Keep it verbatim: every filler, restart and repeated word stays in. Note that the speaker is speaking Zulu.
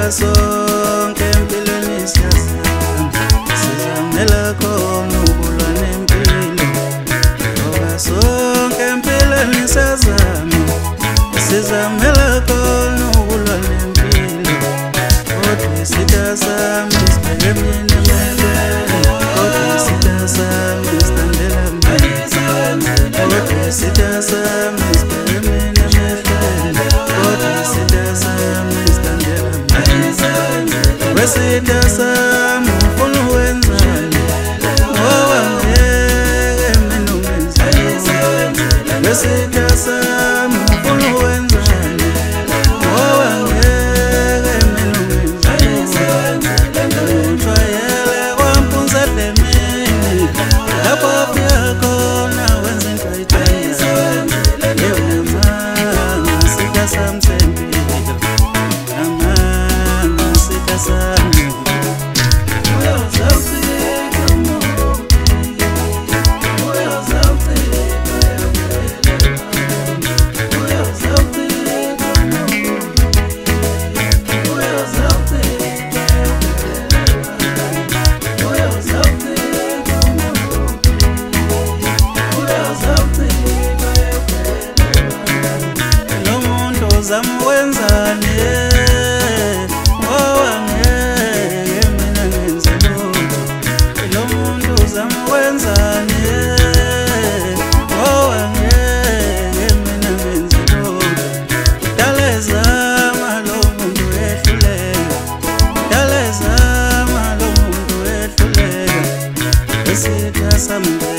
ngoba sonke empilweni siyazama, sizamela khona ukulwa nempilo. Ngoba sonke empilweni siyazama, sizamela khona ukulwa nempilo. Kodwa isitha sami sibheke emnyeni emehlweni, kodwa isitha sami silandela mina. Kodwa isitha sami sibheke emnyeni emehlweni, kodwa isitha sami silandela mina. Wesitha sami ufuna ukwenzani ngoba ngeke mina ungenzani. Wesitha sami ufuna ukwenzani ngoba ngeke mina ungenzani. Ujwayele kwampunza edlemini, lapho ufika khona wenza into ayithandayo. Yewunamanga sitha sami sempilo, namanga sitha sami. Zama wenzani ngoba ngeke mina ngenze lutho. Lo muntu zama wenzani ngoba ngeke mina ngenze lutho. Dale zama lo muntu ehluleka, dale zama lo muntu ehluleka. Wesitha sami